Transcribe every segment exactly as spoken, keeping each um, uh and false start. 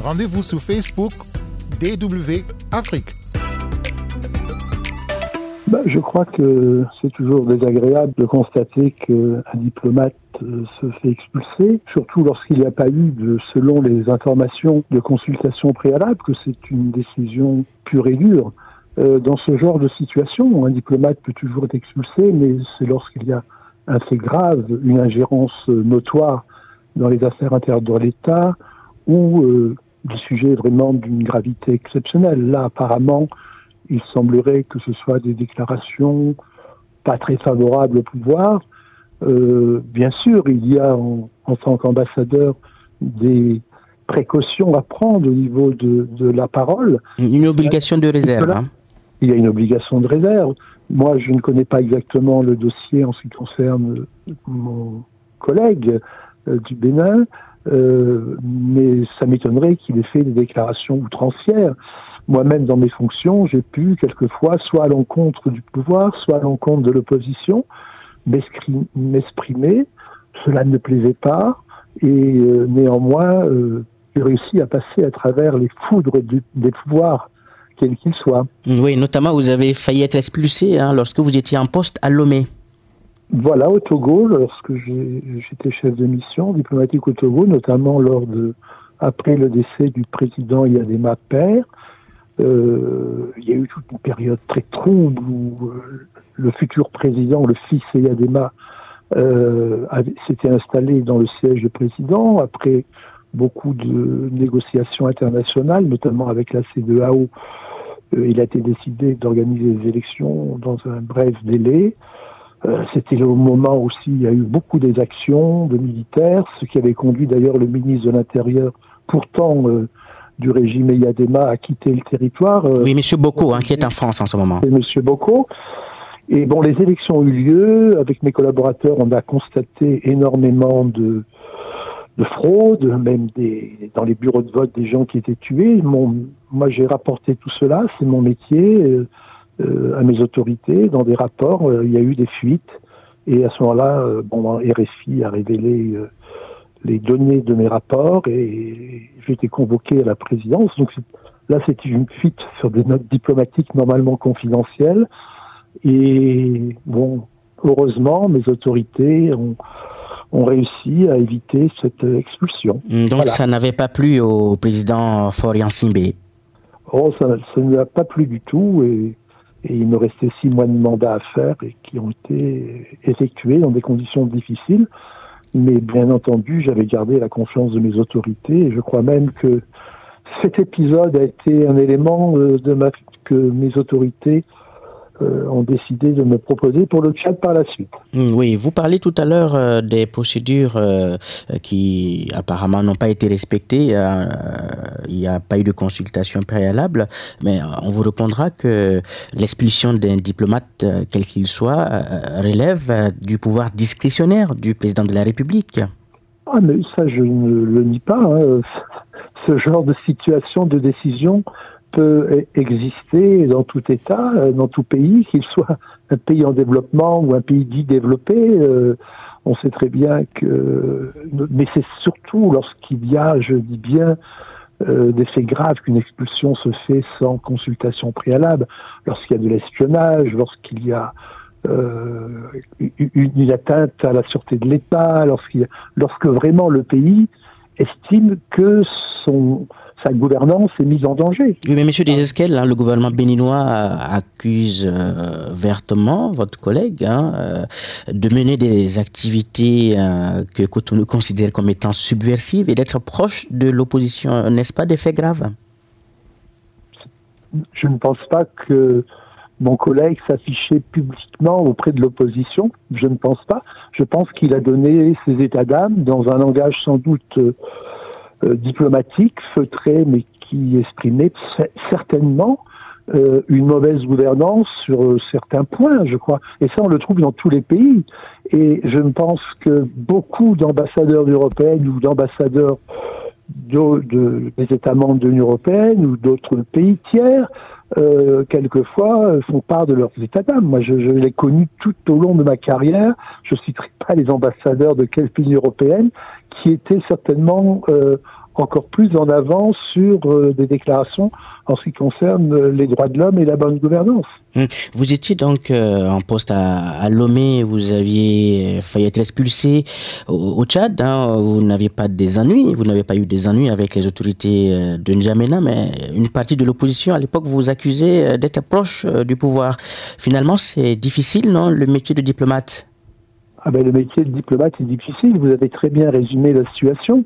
Rendez-vous sur Facebook D W Afrique. Ben, je crois que c'est toujours désagréable de constater qu'un diplomate euh, se fait expulser, surtout lorsqu'il n'y a pas eu, de, selon les informations, de consultation préalable, que c'est une décision pure et dure. Euh, dans ce genre de situation, un diplomate peut toujours être expulsé, mais c'est lorsqu'il y a un fait grave, une ingérence notoire dans les affaires intérieures de l'État, ou euh, le sujet est vraiment d'une gravité exceptionnelle. Là, apparemment, il semblerait que ce soit des déclarations pas très favorables au pouvoir. Euh, bien sûr, il y a en, en tant qu'ambassadeur des précautions à prendre au niveau de, de la parole. Une obligation de réserve. Hein. Il y a une obligation de réserve. Moi, je ne connais pas exactement le dossier en ce qui concerne mon collègue euh, du Bénin, euh, mais ça m'étonnerait qu'il ait fait des déclarations outrancières. Moi-même, dans mes fonctions, j'ai pu, quelquefois, soit à l'encontre du pouvoir, soit à l'encontre de l'opposition, m'exprimer. Cela ne me plaisait pas, et euh, néanmoins, euh, j'ai réussi à passer à travers les foudres du, des pouvoirs, quels qu'ils soient. Oui, notamment, vous avez failli être expulsé hein, lorsque vous étiez en poste à Lomé. Voilà, au Togo, lorsque j'ai, j'étais chef de mission diplomatique au Togo, notamment lors de, après le décès du président Yadema père, euh, il y a eu toute une période très trouble où euh, le futur président, le fils Yadema, euh, avait, s'était installé dans le siège du président après beaucoup de négociations internationales, notamment avec la C E D E A O. Euh, il a été décidé d'organiser les élections dans un bref délai. Euh, c'était le moment aussi, il y a eu beaucoup d'exactions de militaires, ce qui avait conduit d'ailleurs le ministre de l'Intérieur, pourtant euh, du régime Yadema, à quitter le territoire. Euh, oui, M. Boko, hein, qui est en France en ce moment. C'est M. Boko. Et bon, les élections ont eu lieu. Avec mes collaborateurs, on a constaté énormément de, de fraude, même des, dans les bureaux de vote, des gens qui étaient tués. Mon, moi, j'ai rapporté tout cela, c'est mon métier. Euh, Euh, à mes autorités, dans des rapports, euh, il y a eu des fuites, et à ce moment-là, euh, bon, R F I a révélé euh, les données de mes rapports, et j'ai été convoqué à la présidence. Donc là, c'était une fuite sur des notes diplomatiques normalement confidentielles, et bon, heureusement, mes autorités ont, ont réussi à éviter cette expulsion. Donc voilà. Ça n'avait pas plu au président Faure Gnassingbé? Oh, ça, ça ne lui a pas plu du tout, et Et il me restait six mois de mandat à faire et qui ont été effectués dans des conditions difficiles. Mais bien entendu, j'avais gardé la confiance de mes autorités et je crois même que cet épisode a été un élément de ma, que mes autorités euh, ont décidé de me proposer pour le Tchad par la suite. Oui, vous parlez tout à l'heure euh, des procédures euh, qui apparemment n'ont pas été respectées. Euh, il n'y a pas eu de consultation préalable, mais euh, on vous répondra que l'expulsion d'un diplomate, euh, quel qu'il soit, euh, relève euh, du pouvoir discrétionnaire du président de la République. Ah, mais ça, je ne le nie pas. Hein. Ce genre de situation, de décision peut exister dans tout État, dans tout pays, qu'il soit un pays en développement ou un pays dit développé. Euh, on sait très bien que... Mais c'est surtout lorsqu'il y a, je dis bien, euh, des faits graves qu'une expulsion se fait sans consultation préalable. Lorsqu'il y a de l'espionnage, lorsqu'il y a euh, une, une atteinte à la sûreté de l'État, lorsqu'il y a, lorsque vraiment le pays estime que son... sa gouvernance est mise en danger. Oui, mais M. Desesquelles, hein, le gouvernement béninois accuse euh, vertement votre collègue hein, euh, de mener des activités euh, que Cotonou considère comme étant subversives et d'être proche de l'opposition. N'est-ce pas des faits graves? Je ne pense pas que mon collègue s'affichait publiquement auprès de l'opposition. Je ne pense pas. Je pense qu'il a donné ses états d'âme dans un langage sans doute... Euh, Euh, diplomatique, feutré, mais qui exprimait c- certainement euh, une mauvaise gouvernance sur euh, certains points, je crois. Et ça, on le trouve dans tous les pays. Et je pense que beaucoup d'ambassadeurs européennes ou d'ambassadeurs de, de, des États membres de l'Union européenne ou d'autres pays tiers, euh, quelquefois, font part de leurs états d'âme. Moi, je, je l'ai connu tout au long de ma carrière. Je ne citerai pas les ambassadeurs de quelques pays européens qui étaient certainement euh, encore plus en avant sur euh, des déclarations en ce qui concerne euh, les droits de l'homme et la bonne gouvernance. Vous étiez donc euh, en poste à, à Lomé, vous aviez failli être expulsé au, au Tchad, hein, vous n'aviez pas des ennuis, vous n'avez pas eu des ennuis avec les autorités euh, de N'Djamena, mais une partie de l'opposition à l'époque vous accusait euh, d'être proche euh, du pouvoir. Finalement, c'est difficile, non, le métier de diplomate? Ah ben, le métier de diplomate est difficile, vous avez très bien résumé la situation.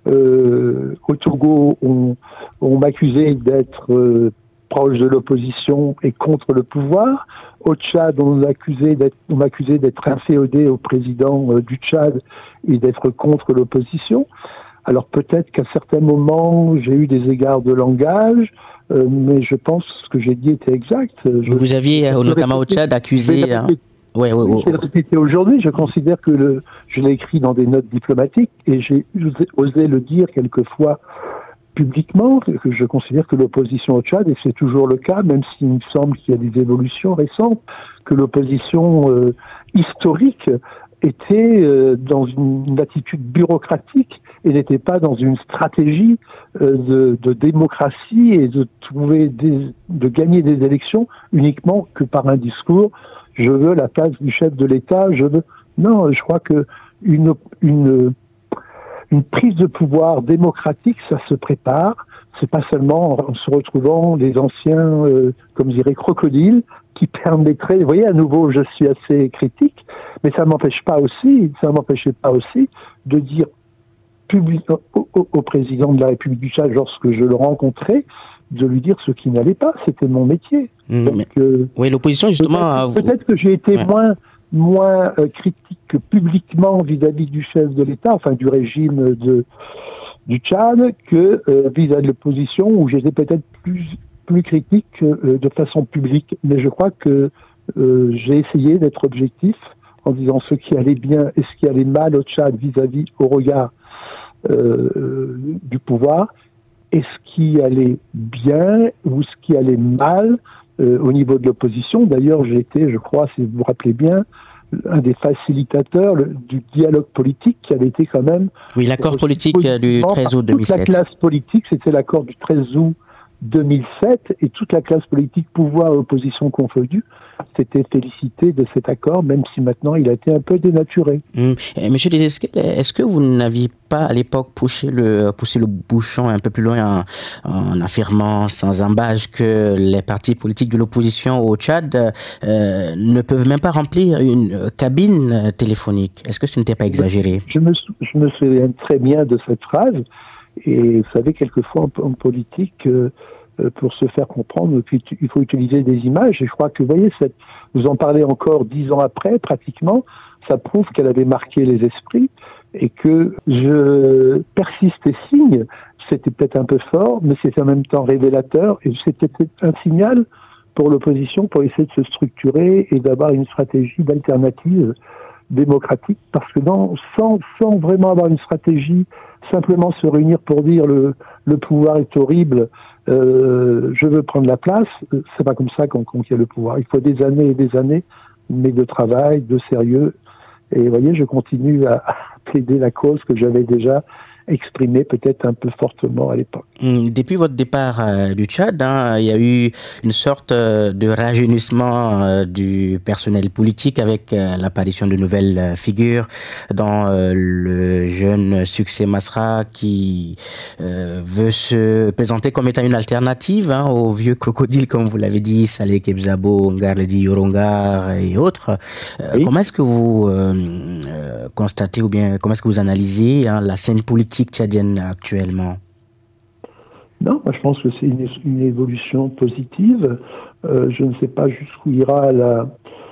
Euh, au Togo, on, on m'accusait d'être euh, proche de l'opposition et contre le pouvoir. Au Tchad, on m'accusait d'être, on m'accusait d'être inféodé au président euh, du Tchad et d'être contre l'opposition. Alors peut-être qu'à certains moments, j'ai eu des égards de langage, euh, mais je pense que ce que j'ai dit était exact. Je, vous aviez, je, notamment répéter, au Tchad, accusé... Oui, oui, oui. Je vais le répéter aujourd'hui. Je considère que le, je l'ai écrit dans des notes diplomatiques et j'ai osé le dire quelquefois publiquement, que je considère que l'opposition au Tchad, et c'est toujours le cas, même s'il me semble qu'il y a des évolutions récentes, que l'opposition euh, historique était euh, dans une, une attitude bureaucratique et n'était pas dans une stratégie euh, de, de démocratie et de trouver des, de gagner des élections uniquement que par un discours. Je veux la place du chef de l'État, je veux... Non, je crois que une, une, une prise de pouvoir démocratique, ça se prépare. C'est pas seulement en se retrouvant les anciens, euh, comme je dirais, crocodiles, qui permettraient... Vous voyez, à nouveau, je suis assez critique, mais ça m'empêche pas aussi, ça m'empêchait pas aussi de dire public, au, au, au président de la République du Tchad, lorsque je le rencontrais, de lui dire ce qui n'allait pas. C'était mon métier. Mmh, Donc, euh, oui, l'opposition, justement... Peut-être, peut-être que j'ai été ouais. moins, moins euh, critique publiquement vis-à-vis du chef de l'État, enfin du régime de, du Tchad, que euh, vis-à-vis de l'opposition, où j'étais peut-être plus, plus critique euh, de façon publique. Mais je crois que euh, j'ai essayé d'être objectif en disant ce qui allait bien et ce qui allait mal au Tchad vis-à-vis au regard euh, du pouvoir, et ce qui allait bien ou ce qui allait mal euh, au niveau de l'opposition. D'ailleurs, j'ai été, je crois, si vous vous rappelez bien, un des facilitateurs le, du dialogue politique qui avait été quand même... Oui, l'accord politique du treize août deux mille sept. Toute la classe politique, c'était l'accord du treize août deux mille sept, et toute la classe politique, pouvoir et opposition confondus, s'était félicité de cet accord, même si maintenant il a été un peu dénaturé. Mmh. Monsieur Desesquel, est-ce que vous n'aviez pas à l'époque poussé le, poussé le bouchon un peu plus loin en, en affirmant sans embâche que les partis politiques de l'opposition au Tchad euh, ne peuvent même pas remplir une cabine téléphonique? Est-ce que ce n'était pas exagéré? je me, je me souviens très bien de cette phrase, et vous savez, quelquefois en, en politique... Euh, pour se faire comprendre, il faut utiliser des images, et je crois que, vous voyez, cette, vous en parlez encore dix ans après, pratiquement, ça prouve qu'elle avait marqué les esprits, et que je persiste et signe, c'était peut-être un peu fort, mais c'était en même temps révélateur, et c'était un signal pour l'opposition pour essayer de se structurer et d'avoir une stratégie d'alternative démocratique, parce que non, sans, sans vraiment avoir une stratégie, simplement se réunir pour dire le, le pouvoir est horrible, euh, je veux prendre la place, c'est pas comme ça qu'on conquiert le pouvoir. Il faut des années et des années, mais de travail, de sérieux. Et vous voyez, je continue à, à plaider la cause que j'avais déjà exprimé peut-être un peu fortement à l'époque. Depuis votre départ euh, du Tchad, hein, il y a eu une sorte euh, de rajeunissement euh, du personnel politique avec euh, l'apparition de nouvelles euh, figures, dans euh, le jeune Succès Masra qui euh, veut se présenter comme étant une alternative hein, aux vieux crocodiles, comme vous l'avez dit, Saleh Kebzabo, Ngarledi Yorongar et autres. Euh, oui. Comment est-ce que vous euh, euh, constatez ou bien comment est-ce que vous analysez hein, la scène politique tchadienne actuellement? Non, moi je pense que c'est une, une évolution positive. Euh, je ne sais pas jusqu'où ira la,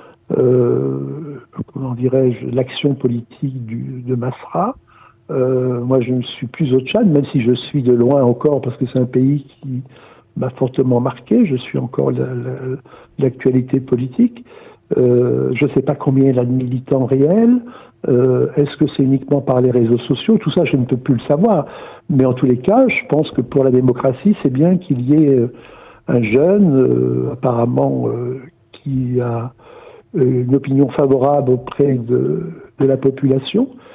euh, comment dirais-je, l'action politique du, de Masra. Euh, moi je ne suis plus au Tchad, même si je suis de loin encore, parce que c'est un pays qui m'a fortement marqué. Je suis encore la, la, l'actualité politique. Euh, je ne sais pas combien il y a de militants réels. Euh, est-ce que c'est uniquement par les réseaux sociaux? Tout ça, je ne peux plus le savoir. Mais en tous les cas, je pense que pour la démocratie, c'est bien qu'il y ait un jeune, euh, apparemment, euh, qui a une opinion favorable auprès de, de la population,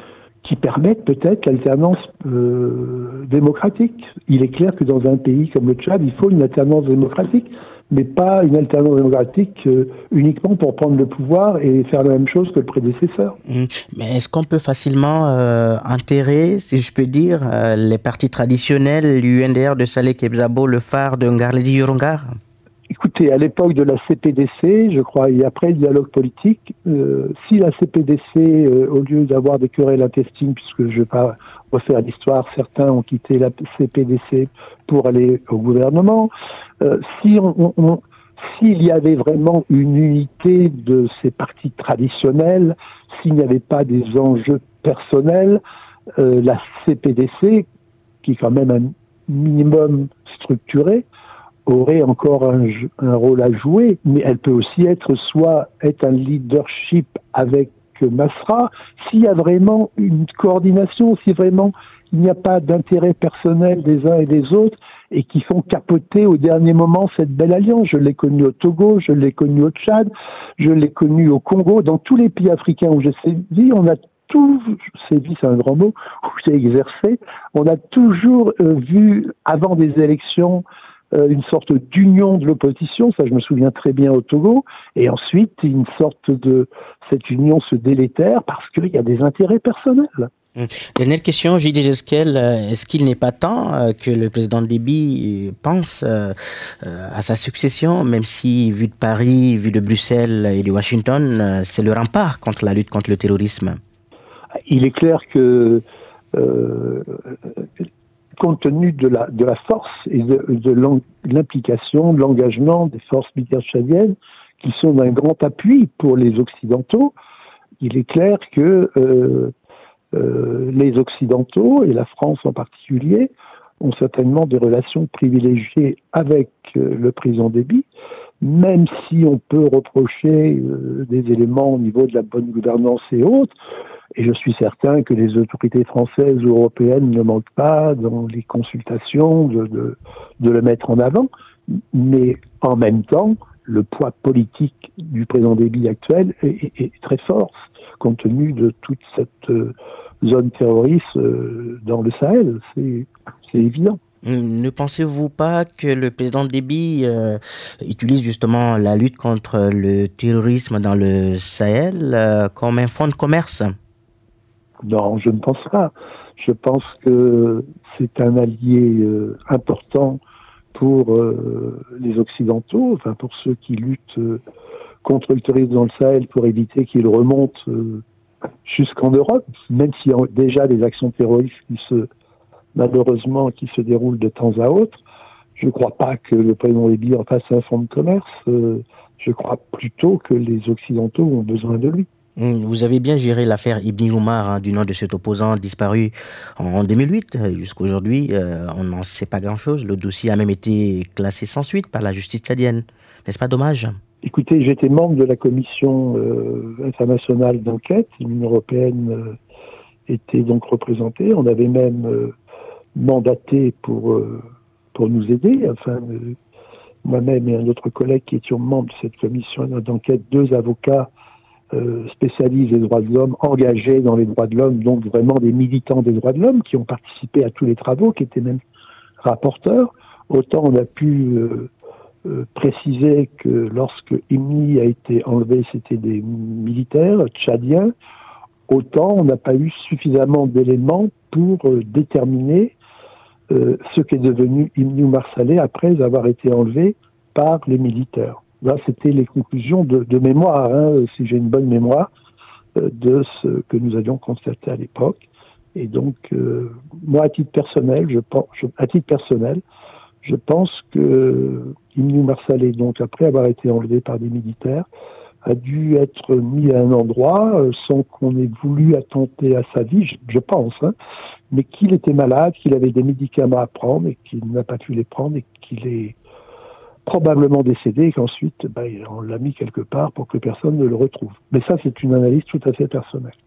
qui permettent peut-être l'alternance euh, démocratique. Il est clair que dans un pays comme le Tchad, il faut une alternance démocratique, mais pas une alternance démocratique euh, uniquement pour prendre le pouvoir et faire la même chose que le prédécesseur. Mmh. Mais est-ce qu'on peut facilement euh, enterrer, si je peux dire, euh, les partis traditionnels, l'U N D R de Saleh Kebzabo, le phare de Ngarledi Yorongar? Écoutez, à l'époque de la C P D C, je crois, et après le dialogue politique, euh, si la C P D C, euh, au lieu d'avoir des querelles intestines, puisque je ne vais pas refaire l'histoire, certains ont quitté la C P D C pour aller au gouvernement, euh, si on, on, on, s'il y avait vraiment une unité de ces partis traditionnels, s'il n'y avait pas des enjeux personnels, euh, la C P D C, qui est quand même un minimum structuré, aurait encore un, un rôle à jouer, mais elle peut aussi être soit être un leadership avec Masra, s'il y a vraiment une coordination, si vraiment il n'y a pas d'intérêt personnel des uns et des autres et qui font capoter au dernier moment cette belle alliance. Je l'ai connu au Togo, je l'ai connu au Tchad, je l'ai connu au Congo, dans tous les pays africains où j'ai sévi, on a tout, sévi c'est un grand mot, où j'ai exercé, on a toujours euh, vu avant des élections une sorte d'union de l'opposition, ça je me souviens très bien au Togo, et ensuite une sorte de cette union se délétère parce qu'il y a des intérêts personnels. Dernière question, J D Gesquel, est-ce qu'il n'est pas temps que le président Déby pense à sa succession, même si, vu de Paris, vu de Bruxelles et de Washington, c'est le rempart contre la lutte contre le terrorisme? Il est clair que euh, compte tenu de la, de la force et de, de l'implication, de l'engagement des forces militaires tchadiennes, qui sont d'un grand appui pour les Occidentaux, il est clair que euh, euh, les Occidentaux, et la France en particulier, ont certainement des relations privilégiées avec euh, le président Déby, même si on peut reprocher euh, des éléments au niveau de la bonne gouvernance et autres. Et je suis certain que les autorités françaises ou européennes ne manquent pas dans les consultations de, de, de le mettre en avant. Mais en même temps, le poids politique du président Déby actuel est, est, est très fort, compte tenu de toute cette euh, zone terroriste euh, dans le Sahel. C'est, c'est évident. Ne pensez-vous pas que le président Déby euh, utilise justement la lutte contre le terrorisme dans le Sahel euh, comme un fonds de commerce? Non, je ne pense pas. Je pense que c'est un allié euh, important pour euh, les Occidentaux, enfin pour ceux qui luttent euh, contre le terrorisme dans le Sahel pour éviter qu'il remonte euh, jusqu'en Europe, même s'il y a déjà des actions terroristes qui se, malheureusement, qui se déroulent de temps à autre. Je ne crois pas que le président Déby en fasse un fonds de commerce. Euh, je crois plutôt que les Occidentaux ont besoin de lui. Vous avez bien géré l'affaire Ibn Omar, hein, du nom de cet opposant disparu en deux mille huit. Jusqu'à aujourd'hui, euh, on n'en sait pas grand-chose. Le dossier a même été classé sans suite par la justice tchadienne. N'est-ce pas dommage? Écoutez, j'étais membre de la commission euh, internationale d'enquête. L'Union européenne euh, était donc représentée. On avait même euh, mandaté pour, euh, pour nous aider. Enfin, euh, moi-même et un autre collègue qui étions membres de cette commission d'enquête, deux avocats Euh, spécialistes des droits de l'homme, engagés dans les droits de l'homme, donc vraiment des militants des droits de l'homme qui ont participé à tous les travaux, qui étaient même rapporteurs. Autant on a pu euh, euh, préciser que lorsque Imni a été enlevé, c'était des militaires tchadiens, autant on n'a pas eu suffisamment d'éléments pour euh, déterminer euh, ce qu'est devenu Imni Omar Saleh après avoir été enlevé par les militaires. Là, c'était les conclusions de, de mémoire, hein, si j'ai une bonne mémoire, euh, de ce que nous avions constaté à l'époque. Et donc, euh, moi, à titre personnel, je pense, je, à titre personnel, je pense que Ibn Omar Saleh, donc après avoir été enlevé par des militaires, a dû être mis à un endroit euh, sans qu'on ait voulu attenter à sa vie, je, je pense, hein, mais qu'il était malade, qu'il avait des médicaments à prendre et qu'il n'a pas pu les prendre et qu'il est probablement décédé et qu'ensuite ben, on l'a mis quelque part pour que personne ne le retrouve. Mais ça, c'est une analyse tout à fait personnelle.